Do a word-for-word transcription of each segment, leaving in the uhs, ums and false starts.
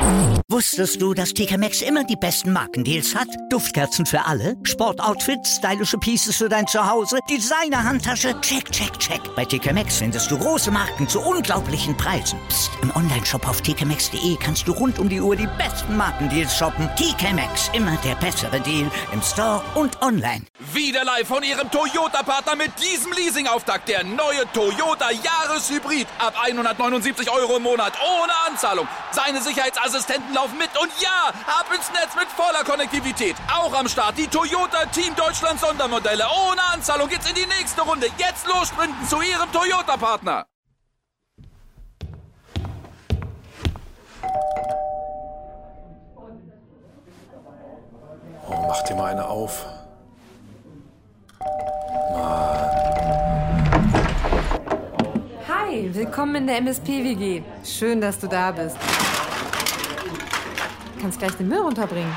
Wusstest du, dass T K Maxx immer die besten Markendeals hat? Duftkerzen für alle, Sportoutfits, stylische Pieces für dein Zuhause, Designer-Handtasche, check, check, check. Bei T K Maxx findest du große Marken zu unglaublichen Preisen. Psst. Im Onlineshop auf t k maxx punkt d e kannst du rund um die Uhr die besten Markendeals shoppen. T K Maxx, immer der bessere Deal im Store und online. Wieder live von Ihrem Toyota-Partner mit diesem Leasing-Auftakt. Der neue Toyota Jahreshybrid. Ab hundertneunundsiebzig Euro im Monat. Ohne Anzahlung. Seine Sicherheitsassistenten laufen mit. Und ja, ab ins Netz mit voller Konnektivität. Auch am Start die Toyota Team Deutschland Sondermodelle. Ohne Anzahlung geht's in die nächste Runde. Jetzt los sprinten zu Ihrem Toyota-Partner. Oh, mach dir mal eine auf. Hi, willkommen in der M S P-W G. Schön, dass du da bist. Du kannst gleich den Müll runterbringen.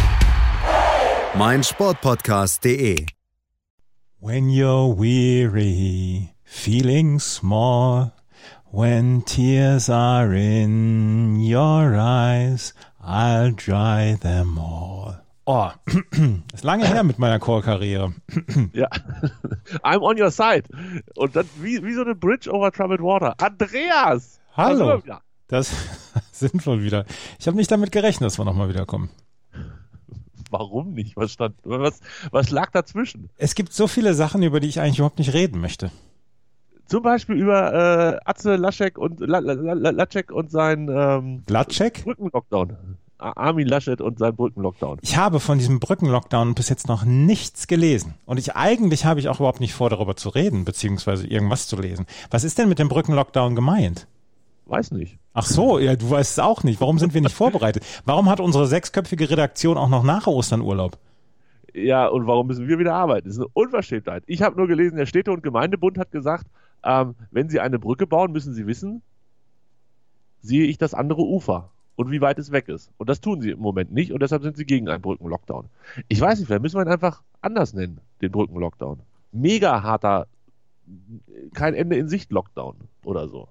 mein Sportpodcast punkt de When you're weary, feeling small, when tears are in your eyes, I'll dry them all. Oh, ist lange her mit meiner Chorkarriere. Ja, I'm on your side. Und dann wie, wie so eine Bridge over troubled water. Andreas! Hallo, das sind wir wieder. Ich habe nicht damit gerechnet, dass wir nochmal wiederkommen. Warum nicht? Was stand, was, was lag dazwischen? Es gibt so viele Sachen, über die ich eigentlich überhaupt nicht reden möchte. Zum Beispiel über äh, Atze Laschek und La, La, La, Laschek und sein ähm, Latschek? Brückenlockdown. Armin Laschet und sein Brückenlockdown. Ich habe von diesem Brückenlockdown bis jetzt noch nichts gelesen. Und ich eigentlich habe ich auch überhaupt nicht vor, darüber zu reden, beziehungsweise irgendwas zu lesen. Was ist denn mit dem Brückenlockdown gemeint? Weiß nicht. Ach so, ja, du weißt es auch nicht. Warum sind wir nicht vorbereitet? Warum hat unsere sechsköpfige Redaktion auch noch nach Ostern Urlaub? Ja, und warum müssen wir wieder arbeiten? Das ist eine Unverschämtheit. Ich habe nur gelesen, der Städte- und Gemeindebund hat gesagt, ähm, wenn sie eine Brücke bauen, müssen sie wissen, sehe ich das andere Ufer und wie weit es weg ist. Und das tun sie im Moment nicht und deshalb sind sie gegen einen Brückenlockdown. Ich weiß nicht, vielleicht müssen wir ihn einfach anders nennen, den Brückenlockdown. Mega harter, kein Ende in Sicht Lockdown oder so.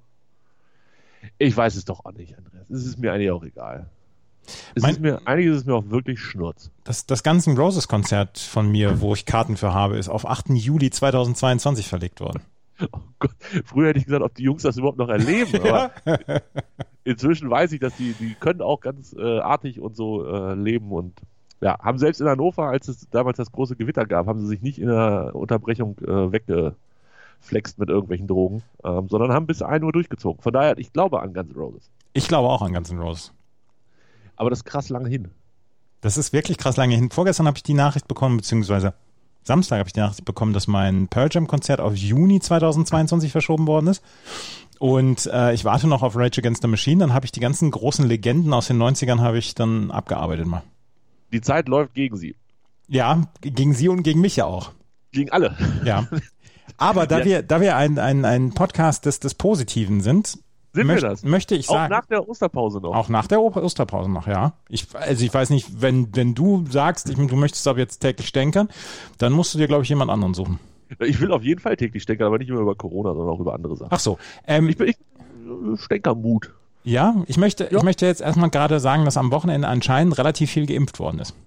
Ich weiß es doch auch nicht, Andreas. Es ist mir eigentlich auch egal. Es mein, ist mir, einiges ist mir auch wirklich Schnurz. Das, das Guns N' Roses Konzert von mir, wo ich Karten für habe, ist auf achten Juli zweitausendzweiundzwanzig verlegt worden. Oh Gott, früher hätte ich gesagt, ob die Jungs das überhaupt noch erleben, aber inzwischen weiß ich, dass die, die können auch ganz äh, artig und so äh, leben und ja, haben selbst in Hannover, als es damals das große Gewitter gab, haben sie sich nicht in der Unterbrechung äh, weggeflext mit irgendwelchen Drogen, ähm, sondern haben bis ein Uhr durchgezogen. Von daher, ich glaube an Guns N' Roses. Ich glaube auch an Guns N' Roses. Aber das ist krass lange hin. Das ist wirklich krass lange hin. Vorgestern habe ich die Nachricht bekommen, beziehungsweise Samstag habe ich die Nachricht bekommen, dass mein Pearl Jam Konzert auf Juni zweitausendzweiundzwanzig verschoben worden ist. Und äh, ich warte noch auf Rage Against the Machine. Dann habe ich die ganzen großen Legenden aus den neunzigern habe ich dann abgearbeitet mal. Die Zeit läuft gegen sie. Ja, gegen sie und gegen mich ja auch. Gegen alle. Ja. Aber da ja. wir, da wir ein, ein, ein Podcast des, des Positiven sind, Sind möcht, wir das? möchte ich sagen. Auch nach der Osterpause noch. Auch nach der Osterpause noch, ja. Ich, also ich weiß nicht, wenn, wenn du sagst, ich, du möchtest ab jetzt täglich stänkern, dann musst du dir, glaube ich, jemand anderen suchen. Ich will auf jeden Fall täglich stänkern, aber nicht nur über Corona, sondern auch über andere Sachen. Ach so. Ähm, ich bin ich, Stänkermut. Ja, ich möchte, ja. ich möchte jetzt erstmal gerade sagen, dass am Wochenende anscheinend relativ viel geimpft worden ist.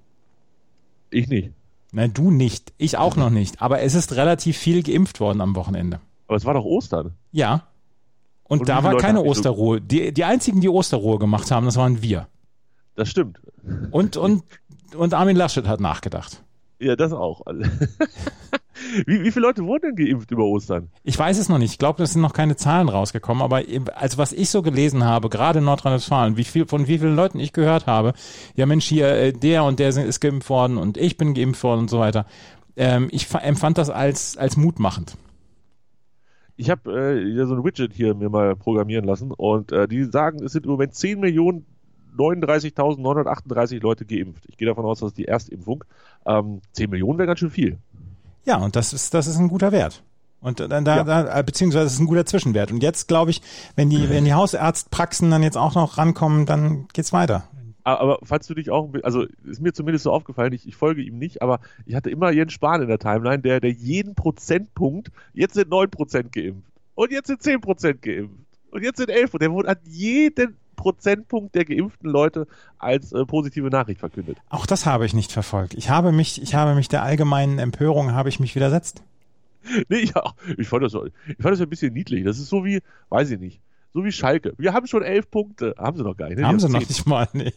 Ich nicht. Nein, du nicht. Ich auch noch nicht. Aber es ist relativ viel geimpft worden am Wochenende. Aber es war doch Ostern. Ja. Und, und da war Leute keine Osterruhe. Die, die einzigen, die Osterruhe gemacht haben, das waren wir. Das stimmt. Und, und, und Armin Laschet hat nachgedacht. Ja, das auch. wie, wie viele Leute wurden denn geimpft über Ostern? Ich weiß es noch nicht. Ich glaube, es sind noch keine Zahlen rausgekommen. Aber also was ich so gelesen habe, gerade in Nordrhein-Westfalen, wie viel, von wie vielen Leuten ich gehört habe, ja Mensch, hier, der und der ist geimpft worden und ich bin geimpft worden und so weiter. Ähm, ich empfand das als, als mutmachend. Ich habe äh, so ein Widget hier mir mal programmieren lassen und äh, die sagen, es sind im Moment zehn Millionen neununddreißigtausendneunhundertachtunddreißig Leute geimpft. Ich gehe davon aus, dass die Erstimpfung. Ähm, zehn Millionen wäre ganz schön viel. Ja, und das ist, das ist ein guter Wert. Und dann da, ja. da, beziehungsweise es ist ein guter Zwischenwert. Und jetzt glaube ich, wenn die, wenn die Hausarztpraxen dann jetzt auch noch rankommen, dann geht's weiter. Aber falls du dich auch, also ist mir zumindest so aufgefallen, ich, ich folge ihm nicht, aber ich hatte immer Jens Spahn in der Timeline, der, der jeden Prozentpunkt, jetzt sind neun Prozent geimpft und jetzt sind zehn Prozent geimpft und jetzt sind elf und der wurde an jeden Prozentpunkt der geimpften Leute als äh, positive Nachricht verkündet. Auch das habe ich nicht verfolgt. Ich habe mich, ich habe mich der allgemeinen Empörung habe ich mich widersetzt. Nee, ich, ich, fand das, ich fand das ein bisschen niedlich. Das ist so wie, weiß ich nicht, so wie Schalke. Wir haben schon elf Punkte. Haben sie noch gar nicht. Ne? Haben sie zehn. noch nicht mal, nee.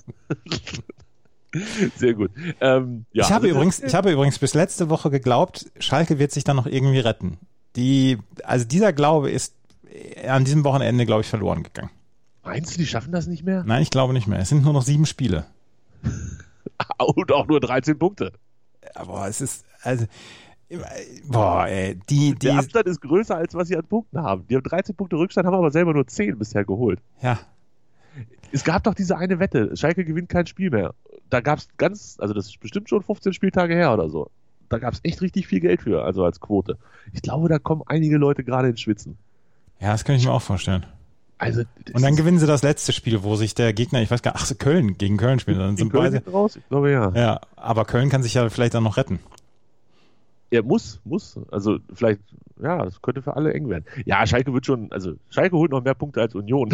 Sehr gut. Ähm, ja, ich, habe also, übrigens, ich habe übrigens bis letzte Woche geglaubt, Schalke wird sich dann noch irgendwie retten. Die, also dieser Glaube ist an diesem Wochenende, glaube ich, verloren gegangen. Meinst du, die schaffen das nicht mehr? Nein, ich glaube nicht mehr. Es sind nur noch sieben Spiele. Und auch nur dreizehn Punkte. Aber es ist, also, boah, ey, die, die. Der Abstand ist größer, als was sie an Punkten haben. Die haben dreizehn Punkte Rückstand, haben aber selber nur zehn bisher geholt. Ja. Es gab doch diese eine Wette, Schalke gewinnt kein Spiel mehr. Da gab es ganz, also das ist bestimmt schon fünfzehn Spieltage her oder so. Da gab es echt richtig viel Geld für, also als Quote. Ich glaube, da kommen einige Leute gerade ins Schwitzen. Ja, das kann ich mir auch vorstellen. Also, und dann gewinnen sie das letzte Spiel, wo sich der Gegner, ich weiß gar nicht, ach so, Köln, gegen Köln spielen. Dann sind Köln beide raus? Ich glaube, ja. Ja, aber Köln kann sich ja vielleicht dann noch retten. Er muss, muss. Also vielleicht, ja, das könnte für alle eng werden. Ja, Schalke wird schon, also Schalke holt noch mehr Punkte als Union.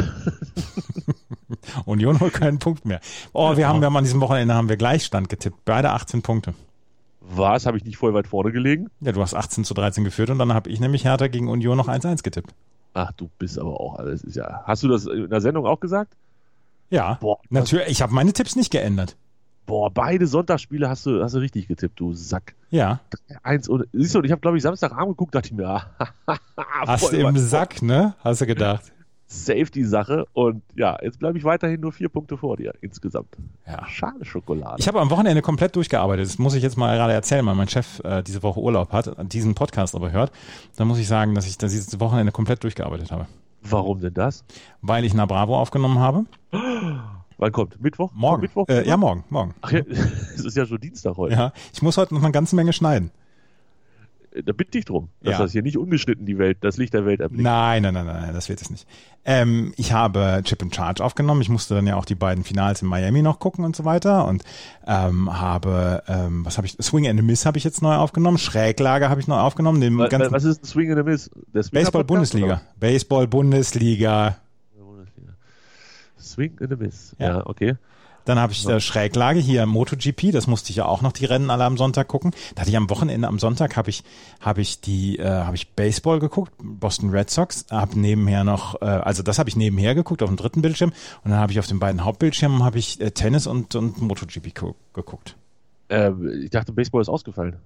Union holt keinen Punkt mehr. Oh, wir haben, wir haben an diesem Wochenende haben wir Gleichstand getippt. Beide achtzehn Punkte. Was? Habe ich nicht voll weit vorne gelegen? Ja, du hast achtzehn zu dreizehn geführt und dann habe ich nämlich Hertha gegen Union noch eins eins getippt. Ach, du bist aber auch alles. Ist ja. Hast du das in der Sendung auch gesagt? Ja, Boah, natürlich. Ich habe meine Tipps nicht geändert. Boah, beide Sonntagsspiele hast du, hast du richtig getippt, du Sack. Ja. drei eins und siehst du, und ich habe, glaube ich, Samstagabend geguckt, dachte ich mir, hast du im Sack, ne? Hast du gedacht. Safety-Sache und ja, jetzt bleibe ich weiterhin nur vier Punkte vor dir insgesamt. Ja. Schade Schokolade. Ich habe am Wochenende komplett durchgearbeitet. Das muss ich jetzt mal gerade erzählen, weil mein Chef äh, diese Woche Urlaub hat, diesen Podcast aber hört. Dann muss ich sagen, dass ich das dieses Wochenende komplett durchgearbeitet habe. Warum denn das? Weil ich Na Bravo aufgenommen habe. Wann kommt? Mittwoch? Morgen. Mittwoch? Äh, ja, morgen. morgen. Ach ja, es ist ja schon Dienstag heute. Ja, ich muss heute noch eine ganze Menge schneiden. Da bitte ich drum, dass Ja. das hier nicht ungeschnitten die Welt, das Licht der Welt erblickt. Nein, nein, nein, nein, das wird es nicht. Ähm, ich habe Chip and Charge aufgenommen. Ich musste dann ja auch die beiden Finals in Miami noch gucken und so weiter. Und ähm, habe, ähm, was habe ich, Swing and a Miss habe ich jetzt neu aufgenommen. Schräglage habe ich neu aufgenommen. Den was, ganzen was ist ein Swing and a Miss? Der Swinger-Podcast, Baseball-Bundesliga. oder? Baseball-Bundesliga. Bundesliga. Swing and a Miss. Ja. Ja, okay. Dann habe ich äh, Schräglage hier MotoGP, das musste ich ja auch noch die Rennen alle am Sonntag gucken. Da hatte ich am Wochenende, am Sonntag habe ich habe ich die äh, habe ich Baseball geguckt, Boston Red Sox, habe nebenher noch äh, also das habe ich nebenher geguckt auf dem dritten Bildschirm und dann habe ich auf den beiden Hauptbildschirmen habe ich äh, Tennis und und MotoGP gu- geguckt. Ähm, ich dachte, Baseball ist ausgefallen.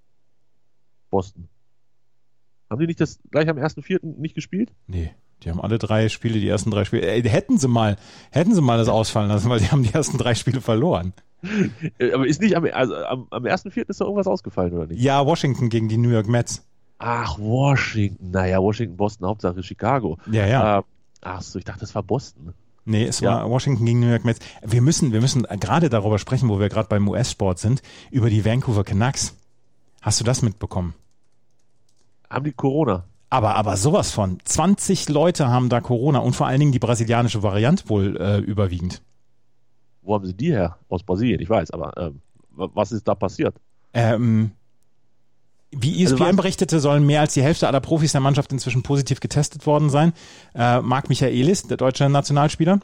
Boston. Haben die nicht das gleich am ersten vierten nicht gespielt? Nee, die haben alle drei Spiele, die ersten drei Spiele, äh, hätten sie mal, hätten sie mal das ausfallen lassen, weil die haben die ersten drei Spiele verloren. Äh, Aber ist nicht am, also am, am ersten vierten ist da irgendwas ausgefallen, oder nicht? Ja, Washington gegen die New York Mets. Ach, Washington. Naja, Washington, Boston, Hauptsache Chicago. Ja, ja. Äh, ach so, ich dachte, das war Boston. Nee, es Ja. war Washington gegen New York Mets. Wir müssen, wir müssen gerade darüber sprechen, wo wir gerade beim U S-Sport sind, über die Vancouver Canucks. Hast du das mitbekommen? Haben die Corona? Aber, aber sowas von. zwanzig Leute haben da Corona und vor allen Dingen die brasilianische Variante wohl äh, überwiegend. Wo haben sie die her? Aus Brasilien, ich weiß, aber ähm, wa- was ist da passiert? Ähm, wie E S P N Also was- berichtete, sollen mehr als die Hälfte aller Profis der Mannschaft inzwischen positiv getestet worden sein. Äh, Marc Michaelis, der deutsche Nationalspieler.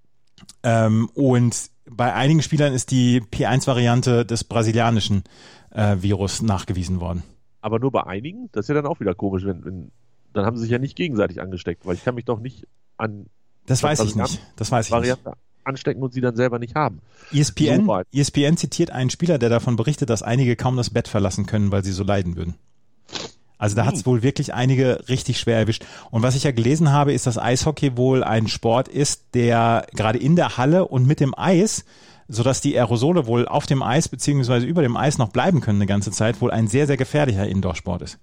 Ähm, und bei einigen Spielern ist die P eins Variante des brasilianischen äh, Virus nachgewiesen worden. Aber nur bei einigen? Das ist ja dann auch wieder komisch, wenn, wenn dann haben sie sich ja nicht gegenseitig angesteckt, weil ich kann mich doch nicht an Das weiß ich Brasilianer- nicht. Das weiß ich nicht. Variante anstecken und sie dann selber nicht haben. E S P N, So weit. E S P N zitiert einen Spieler, der davon berichtet, dass einige kaum das Bett verlassen können, weil sie so leiden würden. Also da hat es wohl wirklich einige richtig schwer erwischt. Und was ich ja gelesen habe, ist, dass Eishockey wohl ein Sport ist, der gerade in der Halle und mit dem Eis, sodass die Aerosole wohl auf dem Eis beziehungsweise über dem Eis noch bleiben können eine ganze Zeit, wohl ein sehr, sehr gefährlicher Indoor-Sport ist.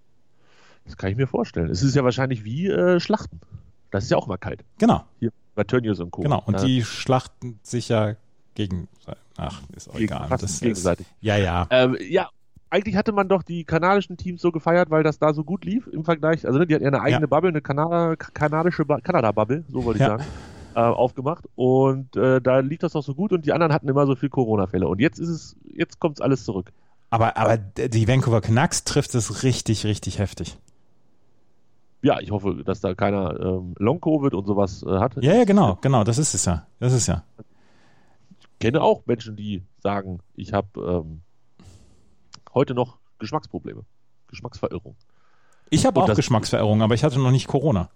Das kann ich mir vorstellen. Es ist ja wahrscheinlich wie äh, Schlachten. Das ist ja auch mal kalt. Genau, Hier bei Tönnies und Co. genau. Und Da- die schlachten sich ja gegen, ach, ist auch Gegen- egal. fast Das ist, gegenseitig. ja, ja. Ähm, ja, eigentlich hatte man doch die kanadischen Teams so gefeiert, weil das da so gut lief im Vergleich. Also ne, die hatten ja eine eigene Ja. Bubble, eine Kanada, kanadische ba- Kanada-Bubble, so wollte ich Ja. sagen, äh, aufgemacht. Und äh, da lief das doch so gut und die anderen hatten immer so viel Corona-Fälle. Und jetzt ist es, jetzt kommt alles zurück. Aber, aber die Vancouver Canucks trifft es richtig, richtig heftig. ja, ich hoffe, dass da keiner ähm, Long-Covid und sowas äh, hat. Ja, ja, genau, genau, das ist es ja. Das ist ja. Ich kenne auch Menschen, die sagen, ich habe ähm, heute noch Geschmacksprobleme, Geschmacksverirrung. Ich habe Und auch das- Geschmacksverirrung, aber ich hatte noch nicht Corona.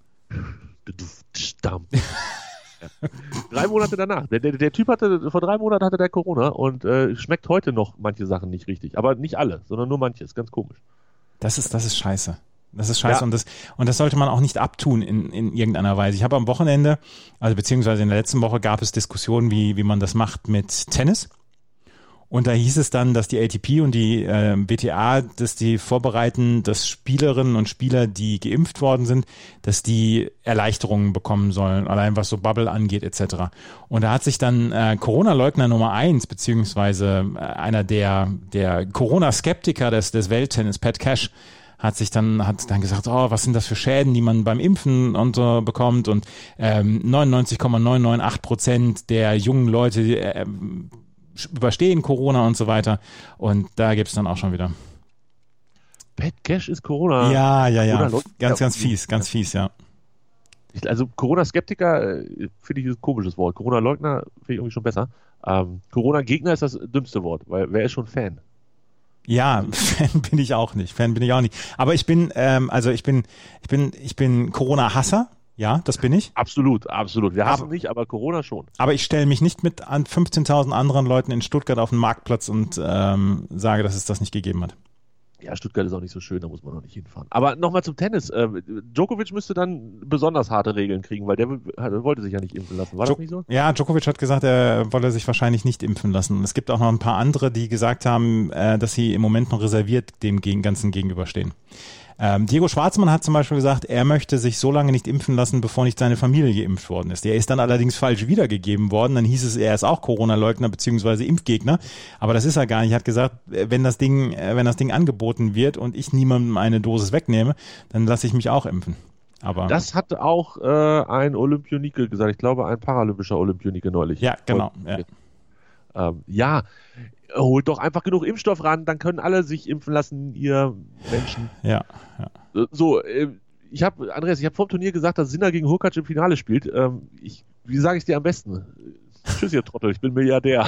Stamm. Ja. Drei Monate danach. Der, der, der Typ hatte, vor drei Monaten hatte der Corona und äh, schmeckt heute noch manche Sachen nicht richtig. Aber nicht alle, sondern nur manche. Ist ganz komisch. Das ist, das ist scheiße. Das ist scheiße Ja. und das, und das sollte man auch nicht abtun in, in irgendeiner Weise. Ich habe am Wochenende, also beziehungsweise in der letzten Woche gab es Diskussionen, wie, wie man das macht mit Tennis. Und da hieß es dann, dass die A T P und die äh, W T A, dass die vorbereiten, dass Spielerinnen und Spieler, die geimpft worden sind, dass die Erleichterungen bekommen sollen, allein was so Bubble angeht et cetera. Und da hat sich dann äh, Corona-Leugner Nummer eins, beziehungsweise äh, einer der, der Corona-Skeptiker des, des Welttennis, Pat Cash, hat sich dann hat dann gesagt, oh, was sind das für Schäden, die man beim Impfen und so bekommt und ähm, neunundneunzig Komma neunhundertachtzig Prozent der jungen Leute äh, überstehen Corona und so weiter und da gibt's dann auch schon wieder. Pat Cash ist Corona. Ja, ja, ja, Corona-Leugner? ganz, ganz fies, ganz fies, ja. Ich, also Corona-Skeptiker äh, finde ich ein komisches Wort. Corona-Leugner finde ich irgendwie schon besser. Ähm, Corona-Gegner ist das dümmste Wort, weil wer ist schon Fan? Ja, Fan bin ich auch nicht, Fan bin ich auch nicht. Aber ich bin, ähm, also ich bin, ich bin, ich bin Corona-Hasser. Ja, das bin ich. Absolut, absolut. Wir hassen Aber- nicht, aber Corona schon. Aber ich stelle mich nicht mit an fünfzehntausend anderen Leuten in Stuttgart auf den Marktplatz und ähm, sage, dass es das nicht gegeben hat. Ja, Stuttgart ist auch nicht so schön, da muss man noch nicht hinfahren. Aber nochmal zum Tennis. Äh, Djokovic müsste dann besonders harte Regeln kriegen, weil der w- wollte sich ja nicht impfen lassen. War das Djo- nicht so? Ja, Djokovic hat gesagt, er wolle sich wahrscheinlich nicht impfen lassen. Und es gibt auch noch ein paar andere, die gesagt haben, äh, dass sie im Moment noch reserviert dem gegen, Ganzen gegenüberstehen. Ähm, Diego Schwartzmann hat zum Beispiel gesagt, er möchte sich so lange nicht impfen lassen, bevor nicht seine Familie geimpft worden ist. Der ist dann allerdings falsch wiedergegeben worden. Dann hieß es, er ist auch Corona-Leugner bzw. Impfgegner. Aber das ist er gar nicht. Er hat gesagt, wenn das Ding, äh, wenn das Ding angeboten wird und ich niemandem eine Dosis wegnehme, dann lasse ich mich auch impfen. Aber Das hat auch äh, ein Olympionike gesagt. Ich glaube, ein paralympischer Olympionike neulich. ja, genau. Ja. Ähm, ja, holt doch einfach genug Impfstoff ran, dann können alle sich impfen lassen, ihr Menschen. Ja, ja. Äh, So, äh, ich habe, Andreas, ich habe vor dem Turnier gesagt, dass Sinner gegen Hurkacz im Finale spielt. Ähm, ich, wie sage ich dir am besten? Tschüss, ihr Trottel, ich bin Milliardär.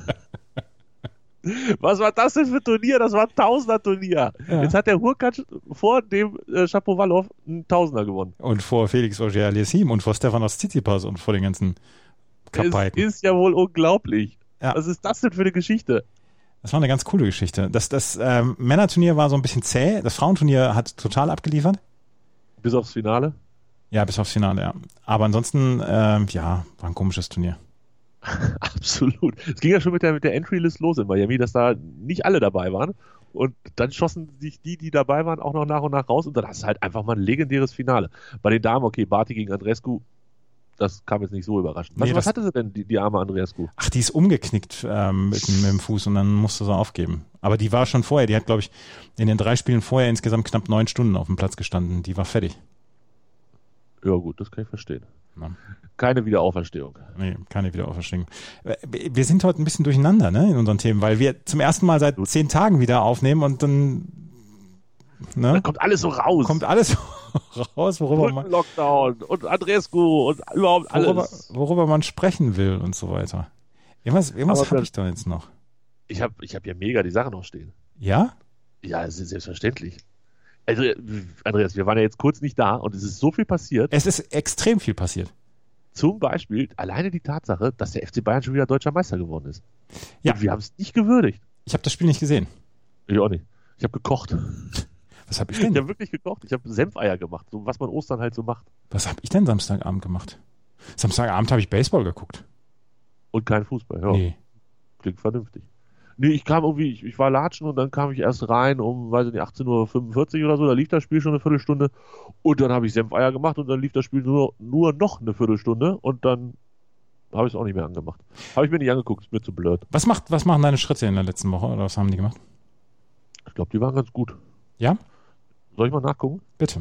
Was war das denn für ein Turnier? Das war ein Tausender-Turnier. Ja. Jetzt hat der Hurkacz vor dem äh, Shapovalov einen Tausender gewonnen. Und vor Felix Auger-Aliassime und vor Stefanos Tsitsipas und vor den ganzen Es Kapaiken. ist ja wohl unglaublich. Ja. Was ist das denn für eine Geschichte? Das war eine ganz coole Geschichte. Das, das ähm, Männerturnier war so ein bisschen zäh. Das Frauenturnier hat total abgeliefert. Bis aufs Finale? Ja, bis aufs Finale, ja. Aber ansonsten, ähm, ja, war ein komisches Turnier. Absolut. Es ging ja schon mit der, mit der Entry-List los in Miami, dass da nicht alle dabei waren. Und dann schossen sich die, die dabei waren, auch noch nach und nach raus. Und dann hast du halt einfach mal ein legendäres Finale. Bei den Damen, okay, Barty gegen Andreescu, das kam jetzt nicht so überraschend. Was, Nee, was das- hatte sie denn, die, die arme Andreescu? Ach, die ist umgeknickt ähm, mit, dem- mit dem Fuß und dann musste sie aufgeben. Aber die war schon vorher, die hat, glaube ich, in den drei Spielen vorher insgesamt knapp neun Stunden auf dem Platz gestanden. Die war fertig. Ja gut, das kann ich verstehen. Ja. Keine Wiederauferstehung. Nee, keine Wiederauferstehung. Wir sind heute ein bisschen durcheinander, ne, in unseren Themen, weil wir zum ersten Mal seit zehn Tagen wieder aufnehmen und dann, ne, Dann kommt alles so raus. kommt alles raus, worüber man, Lockdown und Andreescu und überhaupt worüber, alles. worüber man sprechen will und so weiter. Irgendwas, irgendwas Aber habe das- ich da jetzt noch. Ich habe ich hab ja mega die Sache noch stehen. Ja? Ja, es ist selbstverständlich. Also, äh, Andreas, wir waren ja jetzt kurz nicht da und es ist so viel passiert. Es ist extrem viel passiert. Zum Beispiel alleine die Tatsache, dass der F C Bayern schon wieder deutscher Meister geworden ist. Ja. Und wir haben es nicht gewürdigt. Ich habe das Spiel nicht gesehen. Ich auch nicht. Ich habe gekocht. Was habe ich Ich denn? habe wirklich gekocht. Ich habe Senfeier gemacht, so was man Ostern halt so macht. Was habe ich denn Samstagabend gemacht? Samstagabend habe ich Baseball geguckt. Und kein Fußball. Ja, Nee. klingt vernünftig. Nee, ich kam irgendwie, ich, ich war latschen und dann kam ich erst rein um, weiß ich nicht, achtzehn Uhr fünfundvierzig oder so, da lief das Spiel schon eine Viertelstunde und dann habe ich Senfeier gemacht und dann lief das Spiel nur, nur noch eine Viertelstunde und dann habe ich es auch nicht mehr angemacht. Habe ich mir nicht angeguckt, ist mir zu blöd. Was macht, was machen deine Schritte in der letzten Woche oder was haben die gemacht? Ich glaube, die waren ganz gut. Ja? Soll ich mal nachgucken? Bitte.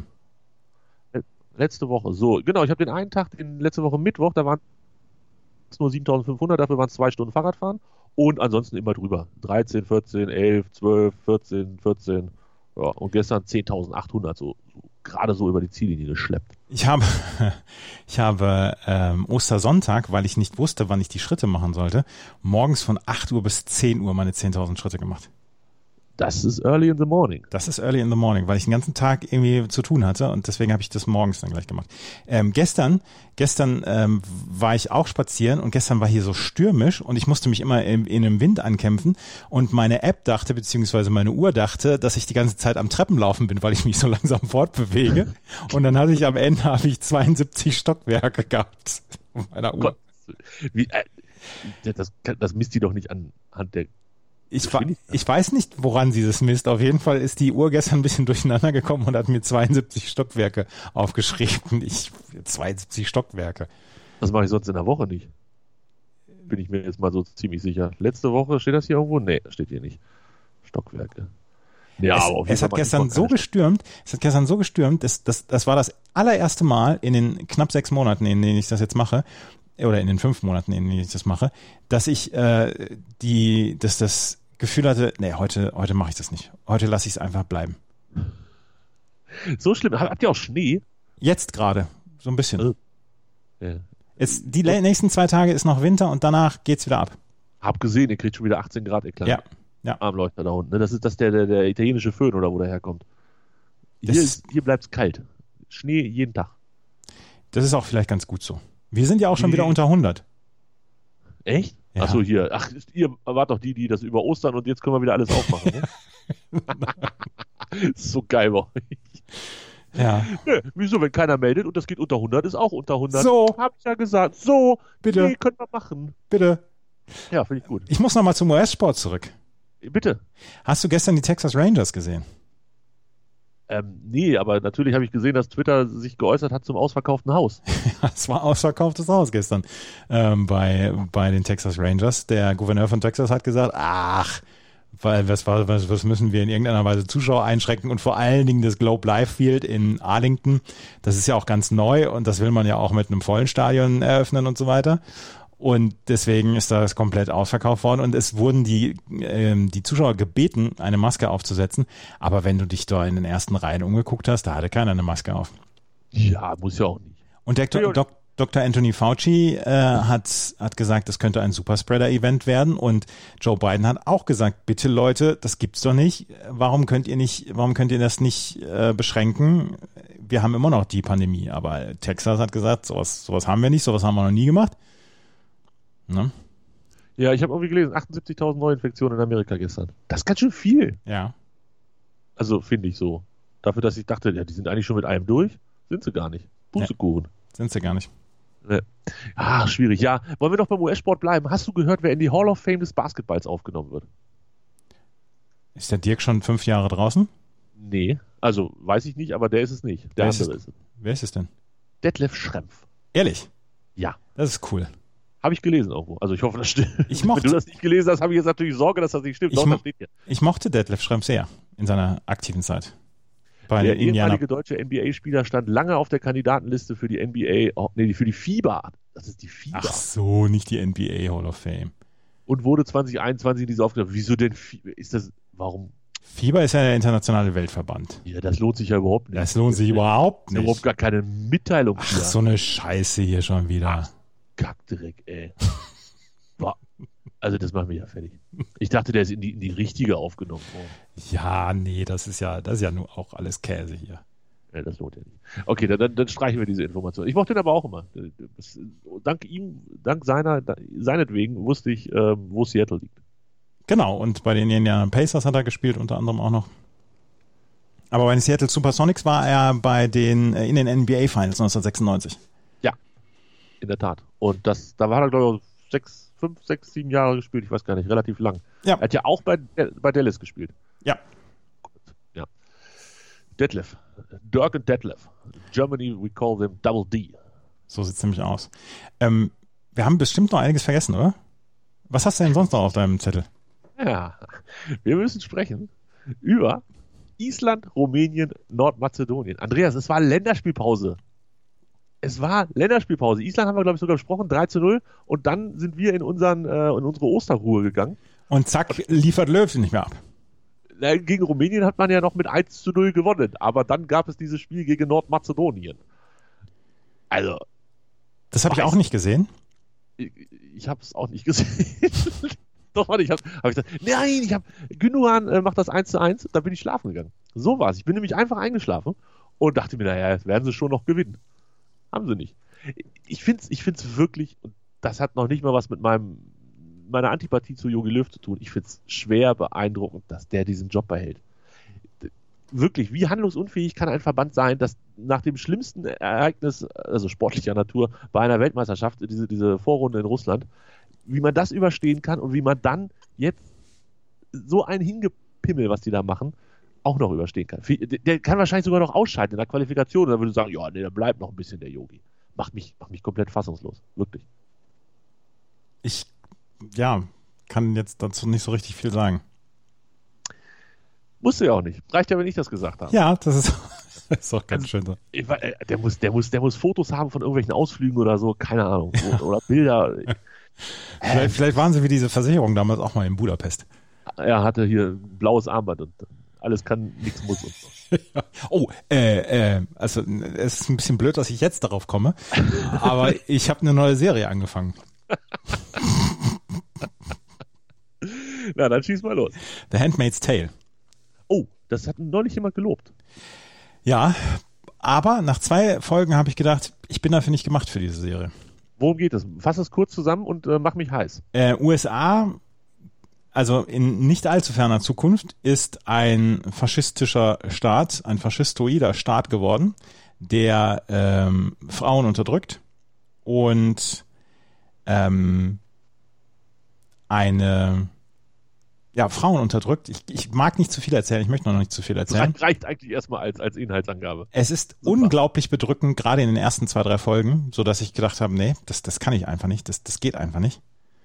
Letzte Woche. So, genau, ich habe den einen Tag, den letzte Woche Mittwoch, da waren es nur siebentausendfünfhundert, dafür waren es zwei Stunden Fahrradfahren und ansonsten immer drüber. dreizehn, vierzehn, elf, zwölf, vierzehn, vierzehn. Ja, und gestern zehntausendachthundert, so, so gerade so über die Ziellinie geschleppt. Ich habe, ich habe ähm, Ostersonntag, weil ich nicht wusste, wann ich die Schritte machen sollte, morgens von acht Uhr bis zehn Uhr meine zehntausend Schritte gemacht. Das ist early in the morning. Das ist early in the morning, weil ich den ganzen Tag irgendwie zu tun hatte und deswegen habe ich das morgens dann gleich gemacht. Ähm, gestern, gestern ähm, war ich auch spazieren und gestern war hier so stürmisch und ich musste mich immer in, in einem Wind ankämpfen und meine App dachte, beziehungsweise meine Uhr dachte, dass ich die ganze Zeit am Treppenlaufen bin, weil ich mich so langsam fortbewege und dann hatte ich am Ende habe ich zweiundsiebzig Stockwerke gehabt auf meiner Uhr. Gott, wie, äh, das, das misst die doch nicht anhand der Ich, ich weiß nicht, woran sie das misst. Auf jeden Fall ist die Uhr gestern ein bisschen durcheinander gekommen und hat mir zweiundsiebzig Stockwerke aufgeschrieben. Ich, zweiundsiebzig Stockwerke. Das mache ich sonst in der Woche nicht. Bin ich mir jetzt mal so ziemlich sicher. Letzte Woche steht das hier irgendwo? Nee, das steht hier nicht. Stockwerke. Ja, es, aber auf jeden es Fall hat gestern so gestürmt, es hat gestern so gestürmt, das, das, das war das allererste Mal in den knapp sechs Monaten, in denen ich das jetzt mache, oder in den fünf Monaten, in denen ich das mache, dass ich äh, die, dass das Gefühl hatte, nee, heute, heute mache ich das nicht. Heute lasse ich es einfach bleiben. So schlimm. Habt ihr auch Schnee? Jetzt gerade, so ein bisschen. Ja. Jetzt, die nächsten zwei Tage ist noch Winter und danach geht's wieder ab. Hab gesehen, ihr kriegt schon wieder achtzehn Grad Eklat. Ja, ja. Armleuchter da unten. Ne? Das ist das der, der, der italienische Föhn oder wo der herkommt. Hier, Das- ist, hier bleibt's kalt. Schnee jeden Tag. Das ist auch vielleicht ganz gut so. Wir sind ja auch schon Nee. wieder unter hundert. Echt? Ja. Achso, hier. Ach, ihr wart doch die, die das über Ostern und jetzt können wir wieder alles aufmachen. Ne? Ist so geil bei euch. Ja. Nö, wieso, wenn keiner meldet und das geht unter hundert, ist auch unter hundert. So. Hab ich ja gesagt. So. Bitte. Nee, können wir machen. Bitte. Ja, finde ich gut. Ich muss nochmal zum U S-Sport zurück. Bitte. Hast du gestern die Texas Rangers gesehen? Ähm, nee, aber natürlich habe ich gesehen, dass Twitter sich geäußert hat zum ausverkauften Haus. Es war ausverkauftes Haus gestern ähm, bei, bei den Texas Rangers. Der Gouverneur von Texas hat gesagt, ach, weil was, was, was müssen wir in irgendeiner Weise Zuschauer einschränken und vor allen Dingen das Globe Life Field in Arlington, das ist ja auch ganz neu und das will man ja auch mit einem vollen Stadion eröffnen und so weiter. Und deswegen ist das komplett ausverkauft worden und es wurden die, ähm, die Zuschauer gebeten, eine Maske aufzusetzen. Aber wenn du dich da in den ersten Reihen umgeguckt hast, da hatte keiner eine Maske auf. Ja, muss ja auch nicht. Und der Ja. Dok Doktor Anthony Fauci äh, hat, hat gesagt, das könnte ein Superspreader-Event werden und Joe Biden hat auch gesagt, bitte Leute, das gibt's doch nicht. Warum könnt ihr nicht, warum könnt ihr das nicht äh, beschränken? Wir haben immer noch die Pandemie, aber Texas hat gesagt, sowas, sowas haben wir nicht, sowas haben wir noch nie gemacht. Ne? Ja, ich habe irgendwie gelesen, achtundsiebzigtausend Neuinfektionen in Amerika gestern. Das ist ganz schön viel. Ja. Also finde ich so. Dafür, dass ich dachte, ja, die sind eigentlich schon mit einem durch, sind sie gar nicht. Pustekuchen. Sind sie gar nicht. Nee. Ah, schwierig. Ja, wollen wir doch beim U S-Sport bleiben. Hast du gehört, wer in die Hall of Fame des Basketballs aufgenommen wird? Ist der Dirk schon fünf Jahre draußen? Nee, also weiß ich nicht, aber der ist es nicht. Der Wer ist andere es? ist es. Wer ist es denn? Detlef Schrempf. Ehrlich? Ja, Das ist cool. habe ich gelesen irgendwo. Also ich hoffe, das stimmt. Ich Wenn mochte- du das nicht gelesen hast, habe ich jetzt natürlich Sorge, dass das nicht stimmt. Ich Doch, mo- das steht hier. Ich mochte Detlef Schrempf sehr in seiner aktiven Zeit. Bei Der den Indiana. ehemalige deutsche N B A-Spieler stand lange auf der Kandidatenliste für die N B A, oh, nee, für die FIBA. Das ist die FIBA. Ach so, nicht die N B A Hall of Fame. Und wurde zwanzig einundzwanzig in diese aufgenommen. Wieso denn FIBA? Ist das, warum? FIBA ist ja der internationale Weltverband. Ja, das lohnt sich ja überhaupt nicht. Das lohnt sich überhaupt Das ist ja überhaupt nicht. gar keine Mitteilung Ach, hier. so eine Scheiße hier schon wieder. Kackdreck, ey. Boah. Also das macht mich ja fertig. Ich dachte, der ist in die, in die richtige aufgenommen worden. Ja, nee, das ist ja, das ist ja nur auch alles Käse hier. Ja, das lohnt ja nicht. Okay, dann, dann, dann streichen wir diese Information. Ich mochte ihn aber auch immer. Das, dank ihm, dank seiner, seinetwegen wusste ich, äh, wo Seattle liegt. Genau, und bei den Indiana Pacers hat er gespielt, unter anderem auch noch. Aber bei den Seattle Supersonics war er bei den, in den N B A Finals neunzehnhundertsechsundneunzig. Ja, in der Tat. Und das, da war er, glaube ich, sechs, fünf, sechs, sieben Jahre gespielt. Ich weiß gar nicht, relativ lang. Ja. Er hat ja auch bei, bei Dallas gespielt. Ja. Ja. Detlef. Dirk und Detlef. Germany, we call them Double D. So sieht's nämlich aus. Ähm, wir haben bestimmt noch einiges vergessen, oder? Was hast du denn sonst noch auf deinem Zettel? Ja, wir müssen sprechen über Island, Rumänien, Nordmazedonien. Andreas, es war Länderspielpause. Es war Länderspielpause. Island haben wir, glaube ich, sogar besprochen, drei zu null. Und dann sind wir in, unseren, äh, in unsere Osterruhe gegangen. Und zack, liefert Löw nicht mehr ab. Na, gegen Rumänien hat man ja noch mit eins zu null gewonnen, aber dann gab es dieses Spiel gegen Nordmazedonien. Also. Das habe ich auch nicht gesehen. Ich, ich habe es auch nicht gesehen. Doch, warte, ich habe hab ich gesagt, nein, ich habe, Gündogan äh, macht das eins zu eins, da bin ich schlafen gegangen. So war es. Ich bin nämlich einfach eingeschlafen und dachte mir, naja, jetzt werden sie schon noch gewinnen. Haben sie nicht. Ich finde es ich find's wirklich, und das hat noch nicht mal was mit meinem meiner Antipathie zu Jogi Löw zu tun. Ich finde es schwer beeindruckend, dass der diesen Job behält. Wirklich, wie handlungsunfähig kann ein Verband sein, dass nach dem schlimmsten Ereignis, also sportlicher Natur, bei einer Weltmeisterschaft, diese, diese Vorrunde in Russland, wie man das überstehen kann und wie man dann jetzt so ein Hingepimmel, was die da machen, auch noch überstehen kann. Der kann wahrscheinlich sogar noch ausscheiden in der Qualifikation. Und dann würde ich sagen, ja, nee, da bleibt noch ein bisschen der Yogi. Macht mich, macht mich komplett fassungslos. Wirklich. Ich, ja, kann jetzt dazu nicht so richtig viel sagen. Musste ja auch nicht. Reicht ja, wenn ich das gesagt habe. Ja, das ist, das ist auch ganz also, schön so. Ich, der, muss, der, muss, der muss Fotos haben von irgendwelchen Ausflügen oder so, keine Ahnung. Oder Bilder. vielleicht, vielleicht waren sie wie diese Versicherung damals auch mal in Budapest. Er hatte hier ein blaues Armband und alles kann, nichts muss und so. Ja. Oh, äh, äh, also es ist ein bisschen blöd, dass ich jetzt darauf komme, aber ich habe eine neue Serie angefangen. Na, dann schieß mal los. The Handmaid's Tale. Oh, das hat neulich jemand gelobt. Ja, aber nach zwei Folgen habe ich gedacht, ich bin dafür nicht gemacht für diese Serie. Worum geht es? Fass es kurz zusammen und äh, mach mich heiß. Äh, U S A, also in nicht allzu ferner Zukunft, ist ein faschistischer Staat, ein faschistoider Staat geworden, der ähm, Frauen unterdrückt und ähm, eine ja, Frauen unterdrückt. Ich, ich mag nicht zu viel erzählen, ich möchte noch nicht zu viel erzählen. Das reicht eigentlich erstmal als, als Inhaltsangabe. Es ist Super. unglaublich bedrückend, gerade in den ersten zwei, drei Folgen, so dass ich gedacht habe, nee, das, das kann ich einfach nicht, das, das geht einfach nicht.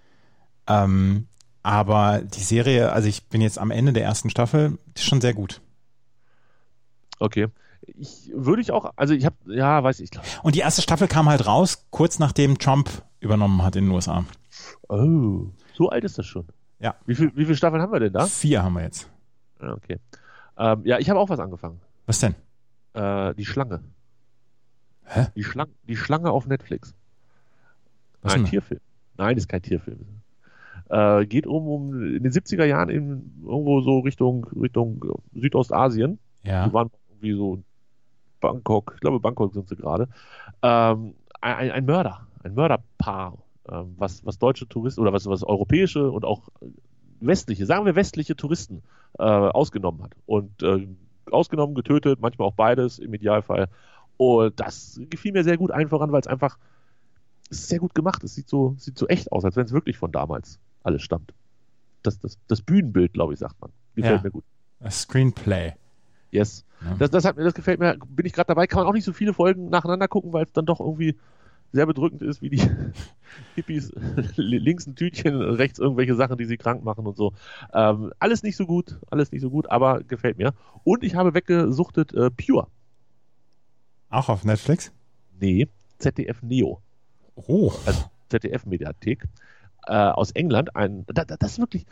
Ähm, aber die Serie, also ich bin jetzt am Ende der ersten Staffel, ist schon sehr gut. Okay. Ich würde ich auch, also ich habe, ja, weiß ich. Und die erste Staffel kam halt raus, kurz nachdem Trump übernommen hat in den U S A. Oh, so alt ist das schon. Ja. Wie, viel, wie viele Staffeln haben wir denn da? Vier haben wir jetzt. Ja, okay. Ähm, ja, ich habe auch was angefangen. Was denn? Äh, die Schlange. Hä? Die, Schlang, die Schlange auf Netflix. Was Ein denn? Tierfilm. Nein, ist kein Tierfilm. Äh, geht um, um in den siebziger Jahren in, irgendwo so Richtung, Richtung Südostasien. Ja. Die waren irgendwie so in Bangkok, ich glaube Bangkok sind sie gerade. Ähm, ein, ein Mörder, ein Mörderpaar, ähm, was, was deutsche Touristen oder was, was europäische und auch westliche, sagen wir westliche Touristen äh, ausgenommen hat. Und äh, ausgenommen, getötet, manchmal auch beides im Idealfall. Und das gefiel mir sehr gut, einfach an, weil es einfach es ist sehr gut gemacht. Es sieht so, sieht so echt aus, als wenn es wirklich von damals alles stammt. Das, das, das Bühnenbild, glaube ich, sagt man. Gefällt Ja. mir gut. Das Screenplay. Yes. Ja. Das, das, hat mir, das gefällt mir. Bin ich gerade dabei. Kann man auch nicht so viele Folgen nacheinander gucken, weil es dann doch irgendwie sehr bedrückend ist, wie die Hippies links ein Tütchen, rechts irgendwelche Sachen, die sie krank machen und so. Ähm, alles nicht so gut, alles nicht so gut, aber gefällt mir. Und ich habe weggesuchtet äh, Pure. Auch auf Netflix? Nee, Z D F Neo. Oh. Also Z D F-Mediathek äh, aus England. Ein, da, da, das ist wirklich,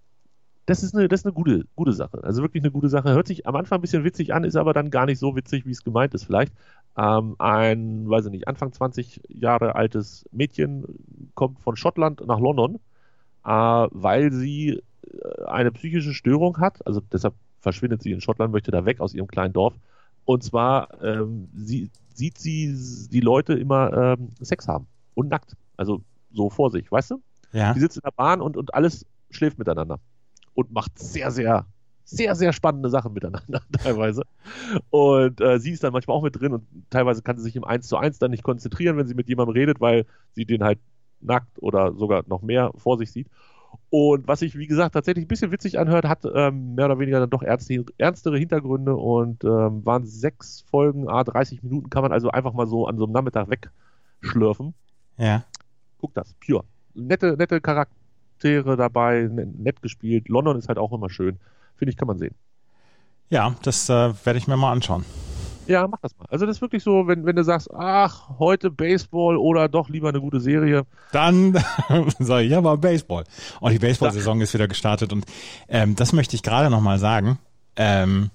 das ist eine, das ist eine gute, gute Sache. Also wirklich eine gute Sache. Hört sich am Anfang ein bisschen witzig an, ist aber dann gar nicht so witzig, wie es gemeint ist vielleicht. Ähm, ein, weiß ich nicht, Anfang zwanzig Jahre altes Mädchen kommt von Schottland nach London, äh, weil sie äh, eine psychische Störung hat. Also deshalb verschwindet sie in Schottland, möchte da weg aus ihrem kleinen Dorf. Und zwar ähm, sie, sieht sie die Leute immer ähm, Sex haben und nackt. Also so vor sich, weißt du? Ja. Die sitzt in der Bahn und, und alles schläft miteinander. Und macht sehr, sehr, sehr, sehr spannende Sachen miteinander teilweise. Und äh, sie ist dann manchmal auch mit drin und teilweise kann sie sich im eins zu eins dann nicht konzentrieren, wenn sie mit jemandem redet, weil sie den halt nackt oder sogar noch mehr vor sich sieht. Und was sich, wie gesagt, tatsächlich ein bisschen witzig anhört, hat ähm, mehr oder weniger dann doch ernste, ernstere Hintergründe und ähm, waren sechs Folgen, ah, dreißig Minuten, kann man also einfach mal so an so einem Nachmittag wegschlürfen. Ja. Guck das, Pure. Nette, nette Charaktere dabei, nett gespielt. London ist halt auch immer schön. Finde ich, kann man sehen. Ja, das äh, werde ich mir mal anschauen. Ja, mach das mal. Also das ist wirklich so, wenn, wenn du sagst, ach, heute Baseball oder doch lieber eine gute Serie. Dann sage ich, ja, aber Baseball. Und die Baseball-Saison ist wieder gestartet. Und ähm, das möchte ich gerade nochmal sagen. Ähm,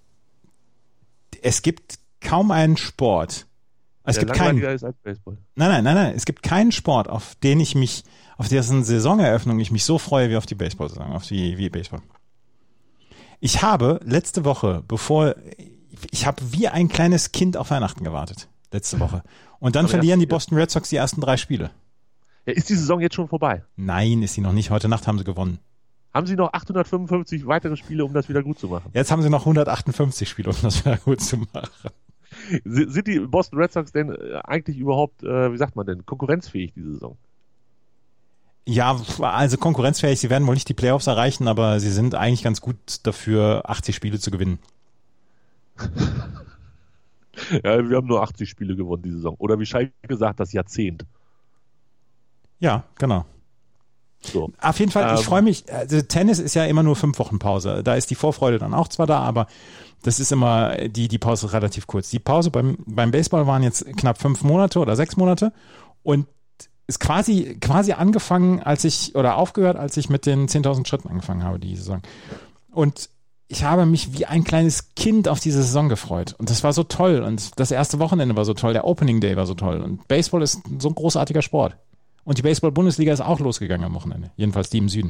es gibt kaum einen Sport. Es Der gibt keinen. langweiliger ist als Baseball. Nein, nein, nein, nein. Es gibt keinen Sport, auf den ich mich, auf dessen Saisoneröffnung ich mich so freue wie auf die Baseball-Saison, auf die wie Baseball. Ich habe letzte Woche, bevor ich habe wie ein kleines Kind auf Weihnachten gewartet, letzte Woche. Und dann Aber verlieren ja, die Boston Red Sox die ersten drei Spiele. Ja, ist die Saison jetzt schon vorbei? Nein, ist sie noch nicht. Heute Nacht haben sie gewonnen. Haben sie noch achthundertfünfundfünfzig weitere Spiele, um das wieder gut zu machen? Jetzt haben sie noch hundertachtundfünfzig Spiele, um das wieder gut zu machen. Sind die Boston Red Sox denn eigentlich überhaupt, äh, wie sagt man denn, konkurrenzfähig diese Saison? Ja, also konkurrenzfähig. Sie werden wohl nicht die Playoffs erreichen, aber sie sind eigentlich ganz gut dafür, achtzig Spiele zu gewinnen. Ja, wir haben nur achtzig Spiele gewonnen diese Saison. Oder wie Schalke gesagt, das Jahrzehnt. Ja, genau. So. Auf jeden Fall, ich Ähm, freue mich, also Tennis ist ja immer nur fünf Wochen Pause. Da ist die Vorfreude dann auch zwar da, aber das ist immer, die, die Pause ist relativ kurz. Die Pause beim, beim Baseball waren jetzt knapp fünf Monate oder sechs Monate und ist quasi, quasi angefangen, als ich, oder aufgehört, als ich mit den zehntausend Schritten angefangen habe, die Saison. Und ich habe mich wie ein kleines Kind auf diese Saison gefreut. Und das war so toll. Und das erste Wochenende war so toll. Der Opening Day war so toll. Und Baseball ist so ein großartiger Sport. Und die Baseball-Bundesliga ist auch losgegangen am Wochenende. Jedenfalls die im Süden.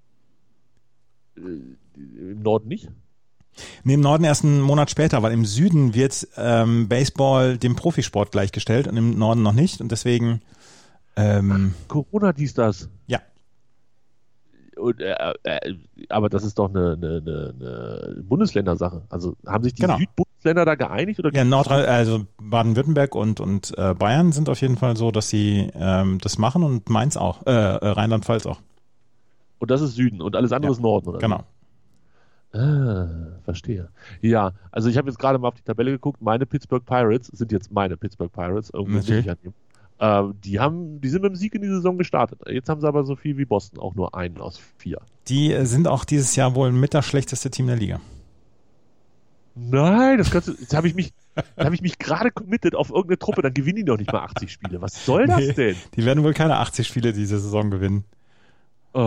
Im Norden nicht? Nee, im Norden erst einen Monat später, weil im Süden wird ähm, Baseball dem Profisport gleichgestellt und im Norden noch nicht. Und deswegen ähm, Corona dies, das. ja. Und, äh, äh, aber das ist doch eine, eine, eine Bundesländersache. Also haben sich die Genau. Südbundesländer da geeinigt? Oder Ja, Nordrhein, also Baden-Württemberg und, und äh, Bayern sind auf jeden Fall so, dass sie ähm, das machen und Mainz auch, äh, äh, Rheinland-Pfalz auch. Und das ist Süden und alles andere Ja, ist Norden, oder? Genau. Ah, verstehe. Ja, also ich habe jetzt gerade mal auf die Tabelle geguckt. Meine Pittsburgh Pirates sind jetzt meine Pittsburgh Pirates. Irgendwie muss Natürlich. ich annehmen. Ähm, die haben, die sind mit dem Sieg in die Saison gestartet. Jetzt haben sie aber so viel wie Boston, auch nur einen aus vier. Die äh, sind auch dieses Jahr wohl mit das schlechteste Team der Liga. Nein, das kannst du, jetzt habe ich mich, da habe ich mich gerade committed auf irgendeine Truppe, dann gewinnen die noch nicht mal achtzig Spiele. Was soll das Nee, denn? Die werden wohl keine achtzig Spiele diese Saison gewinnen. Uh,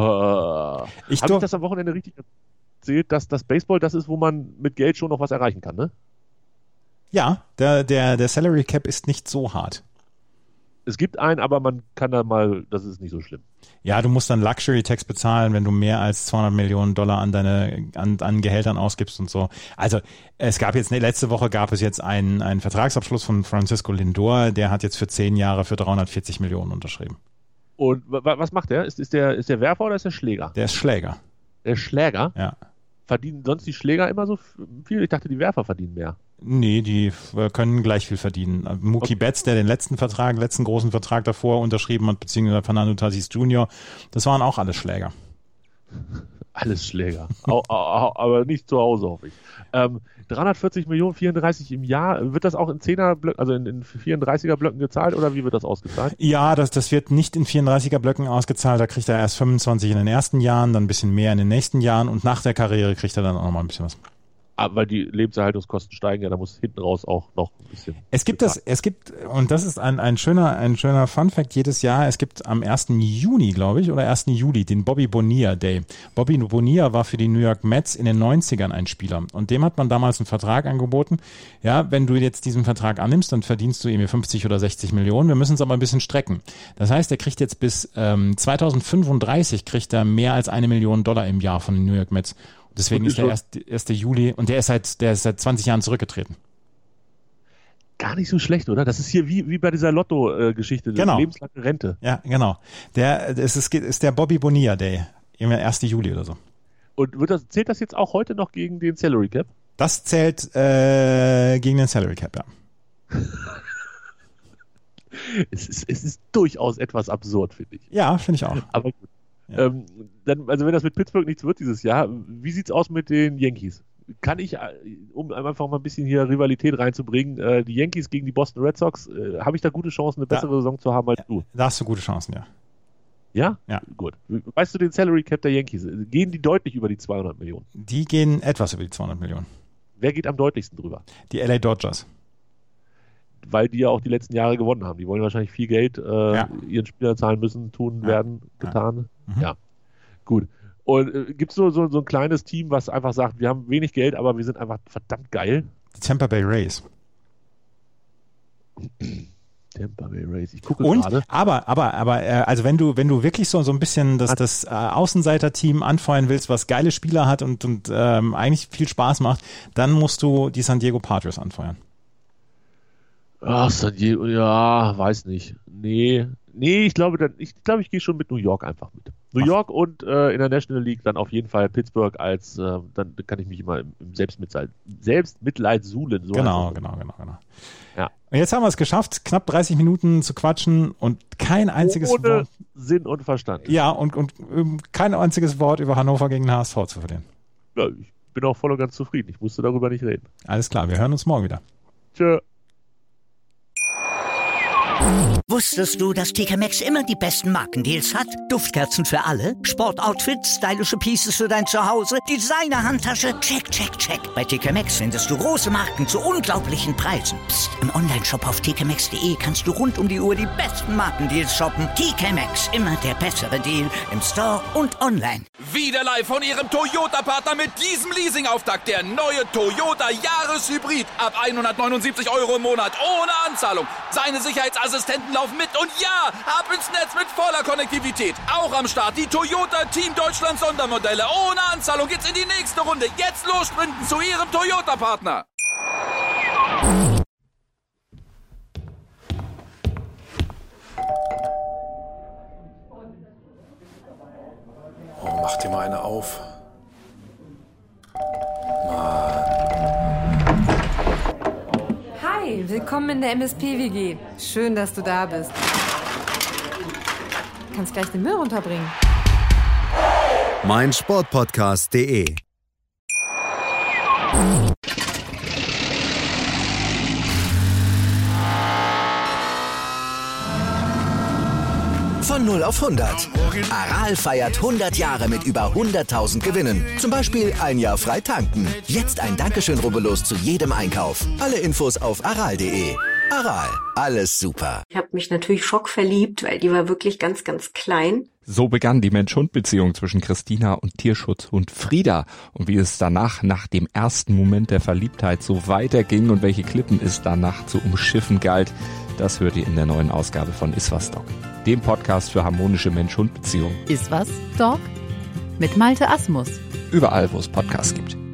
Ich habe dur- ich das am Wochenende richtig erzählt, dass das Baseball das ist, wo man mit Geld schon noch was erreichen kann, ne? Ja, der, der, der Salary Cap ist nicht so hart. Es gibt einen, aber man kann da mal, das ist nicht so schlimm. Ja, du musst dann Luxury Tax bezahlen, wenn du mehr als zweihundert Millionen Dollar an deine an, an Gehältern ausgibst und so. Also es gab jetzt, ne, letzte Woche gab es jetzt einen, einen Vertragsabschluss von Francisco Lindor, der hat jetzt für zehn Jahre für dreihundertvierzig Millionen unterschrieben. Und wa- was macht der? Ist, ist der? ist der Werfer oder ist der Schläger? Der ist Schläger, Der Schläger? ja. Verdienen sonst die Schläger immer so f- viel? Ich dachte, die Werfer verdienen mehr. Nee, die äh, können gleich viel verdienen. Mookie Betts, der den letzten Vertrag, letzten großen Vertrag davor unterschrieben hat, beziehungsweise Fernando Tatis Junior, das waren auch alles Schläger. Alles Schläger. au, au, au, aber nicht zu Hause, hoffe ich. Ähm, dreihundertvierzig Millionen, vierunddreißig im Jahr. Wird das auch in Zehner-Blöcken, also in, in vierunddreißiger-Blöcken gezahlt oder wie wird das ausgezahlt? Ja, das, das wird nicht in vierunddreißiger Blöcken ausgezahlt. Da kriegt er erst fünfundzwanzig in den ersten Jahren, dann ein bisschen mehr in den nächsten Jahren und nach der Karriere kriegt er dann auch noch mal ein bisschen was. Ah, weil die Lebenserhaltungskosten steigen, ja, da muss hinten raus auch noch ein bisschen. Es gibt das, es gibt, und das ist ein, ein schöner, ein schöner Funfact jedes Jahr, es gibt am ersten Juni, glaube ich, oder ersten Juli, den Bobby Bonilla Day. Bobby Bonilla war für die New York Mets in den neunzigern ein Spieler. Und dem hat man damals einen Vertrag angeboten. Ja, wenn du jetzt diesen Vertrag annimmst, dann verdienst du irgendwie fünfzig oder sechzig Millionen. Wir müssen es aber ein bisschen strecken. Das heißt, er kriegt jetzt bis ähm, zweitausendfünfunddreißig kriegt er mehr als eine Million Dollar im Jahr von den New York Mets. Deswegen Und ist ist der so- erste, erste Juli, und der ist seit, der ist seit zwanzig Jahren zurückgetreten. Gar nicht so schlecht, oder? Das ist hier wie, wie bei dieser Lotto-Geschichte, Genau. lebenslange Rente. Ja, genau. Der, es ist, ist der Bobby Bonilla Day. Irgendwie ersten Juli oder so. Und wird das, zählt das jetzt auch heute noch gegen den Salary Cap? Das zählt äh, gegen den Salary Cap, ja. Es ist, es ist durchaus etwas absurd, finde ich. Ja, finde ich auch. Aber gut. Ja. Ähm, dann, also wenn das mit Pittsburgh nichts wird dieses Jahr, wie sieht's aus mit den Yankees? Kann ich, äh, um einfach mal ein bisschen hier Rivalität reinzubringen, äh, die Yankees gegen die Boston Red Sox, äh, habe ich da gute Chancen, eine bessere Ja. Saison zu haben als du? Da hast du gute Chancen, ja. Ja? Ja. Gut. Weißt du den Salary Cap der Yankees? Gehen die deutlich über die zweihundert Millionen? Die gehen etwas über die zweihundert Millionen. Wer geht am deutlichsten drüber? Die L A Dodgers. Weil die ja auch die letzten Jahre gewonnen haben. Die wollen wahrscheinlich viel Geld äh, Ja. ihren Spielern zahlen müssen, tun, Ja. werden, getan. Mhm. Ja, gut. Und äh, gibt es so, so, so ein kleines Team, was einfach sagt, wir haben wenig Geld, aber wir sind einfach verdammt geil? Die Tampa Bay Rays. Tampa Bay Rays. Ich gucke Und, gerade. aber, aber, aber, äh, also wenn du, wenn du wirklich so, so ein bisschen das, das äh, Außenseiter-Team anfeuern willst, was geile Spieler hat und, und ähm, eigentlich viel Spaß macht, dann musst du die San Diego Padres anfeuern. Ach, San Diego, ja, weiß nicht. Nee, nee, ich glaube, dann, ich glaube, ich gehe schon mit New York einfach mit. New Ach. York und äh, in der National League dann auf jeden Fall Pittsburgh als, äh, dann kann ich mich immer im, im Selbstmitleid, Selbstmitleid suhlen. So Genau, heißt es. genau, genau, genau. Ja. Und jetzt haben wir es geschafft, knapp dreißig Minuten zu quatschen und kein einziges Ohne Wort. Sinn und Verstand. Ja, und, und ähm, kein einziges Wort über Hannover gegen den H S V zu verlieren. Ja, ich bin auch voll und ganz zufrieden. Ich musste darüber nicht reden. Alles klar, wir hören uns morgen wieder. Tschö. Wusstest du, dass T K Maxx immer die besten Markendeals hat? Duftkerzen für alle, Sportoutfits, stylische Pieces für dein Zuhause, Designer-Handtasche, check, check, check. Bei T K Maxx findest du große Marken zu unglaublichen Preisen. Psst. Im Onlineshop auf t k maxx punkt d e kannst du rund um die Uhr die besten Markendeals shoppen. T K Maxx, immer der bessere Deal im Store und online. Wieder live von Ihrem Toyota-Partner mit diesem Leasing-Auftakt. Der neue Toyota Jahreshybrid. Ab hundertneunundsiebzig Euro im Monat ohne Anzahlung. Seine Sicherheitsassistenten laufen mit und ja, ab ins Netz mit voller Konnektivität. Auch am Start die Toyota Team Deutschland Sondermodelle. Ohne Anzahlung geht's in die nächste Runde. Jetzt los sprinten zu Ihrem Toyota-Partner. Oh, mach dir mal eine auf. Hi, willkommen in der M S P-W G. Schön, dass du da bist. Kannst gleich den Müll runterbringen. mein Sportpodcast punkt de Von null auf hundert. Aral feiert hundert Jahre mit über hunderttausend Gewinnen. Zum Beispiel ein Jahr frei tanken. Jetzt ein Dankeschön, rubbellos zu jedem Einkauf. Alle Infos auf aral punkt de. Aral, alles super. Ich habe mich natürlich schockverliebt, weil die war wirklich ganz, ganz klein. So begann die Mensch-Hund-Beziehung zwischen Christina und Tierschutzhund Frieda. Und wie es danach, nach dem ersten Moment der Verliebtheit, so weiterging und welche Klippen es danach zu umschiffen galt, das hört ihr in der neuen Ausgabe von Iswas Dog, dem Podcast für harmonische Mensch-Hund-Beziehungen. Iswas Dog? Mit Malte Asmus. Überall, wo es Podcasts gibt.